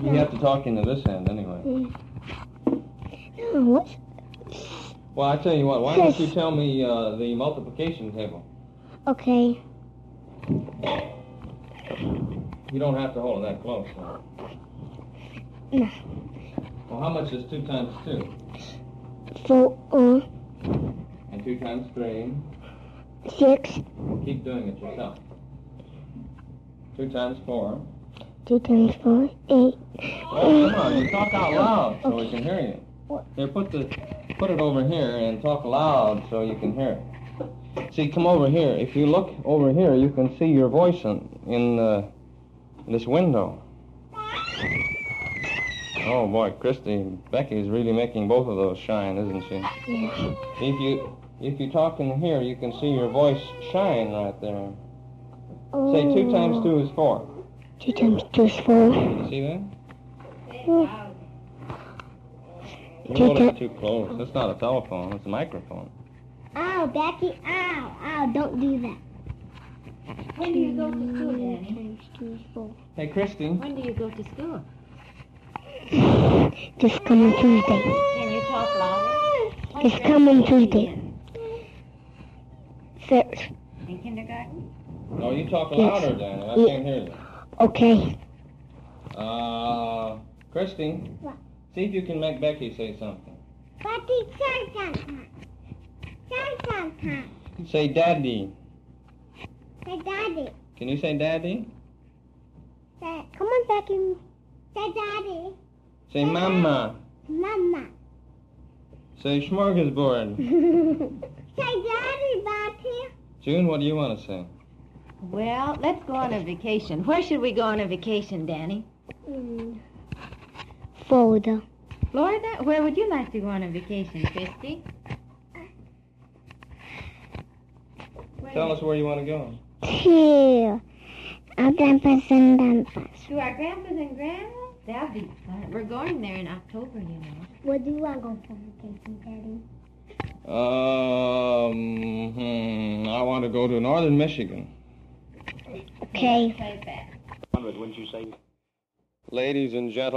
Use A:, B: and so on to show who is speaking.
A: You have to talk into this end anyway.
B: What?
A: Well, I tell you what. Why don't you tell me the multiplication table?
B: Okay.
A: You don't have to hold it that close. So.
B: No.
A: Well, how much is 2 times 2?
B: 4.
A: And 2 times 3?
B: 6.
A: Well, keep doing it yourself. 2 times 4?
B: 2 times 4, 8.
A: Oh, come on, you talk out loud so we can hear you.
B: What?
A: Here, put it over here and talk loud so you can hear it. See, come over here. If you look over here, you can see your voice in this window. Oh boy, Becky's really making both of those shine, isn't she?
B: Yeah.
A: If you talk in here, you can see your voice shine right there. Say 2 times 2 is 4.
B: 2 times 2 is 4.
A: You see that?
B: Yeah.
A: You hold it too close. That's not a telephone. It's a microphone.
B: Ow, Becky. Ow. Ow, don't do that.
C: When do you go to school, Danny?
B: 2 times 2 is 4.
A: Hey, Christy.
C: When do you go to school?
B: This coming Tuesday.
C: Can you talk louder?
B: This coming Tuesday. First.
C: In kindergarten?
A: No, you talk
B: Yes.
A: louder, Danny. I can't hear you.
B: Okay.
A: Christy.
B: What?
A: See if you can make Becky say something.
B: Becky, say something. Say something.
A: Say Daddy.
B: Say Daddy.
A: Can you say Daddy?
B: Say, come on, Becky. Say Daddy.
A: Say Mama.
B: Mama.
A: Say Smorgasbord.
B: Say Daddy, Becky.
A: June, what do you want to say?
C: Well, let's go on a vacation. Where should we go on a vacation, Danny?
B: Florida.
C: Florida? Where would you like to go on a vacation, Christy?
A: Tell us where you want to go.
B: To our grandpa's and grandpa's.
C: To our grandpas and grandmas? That'll be fun. We're going there in October, you know.
B: Where do you want to go for vacation, Daddy?
A: I want to go to northern Michigan.
B: Okay.
C: Play back.
D: Wouldn't you say?
A: Ladies and gentlemen.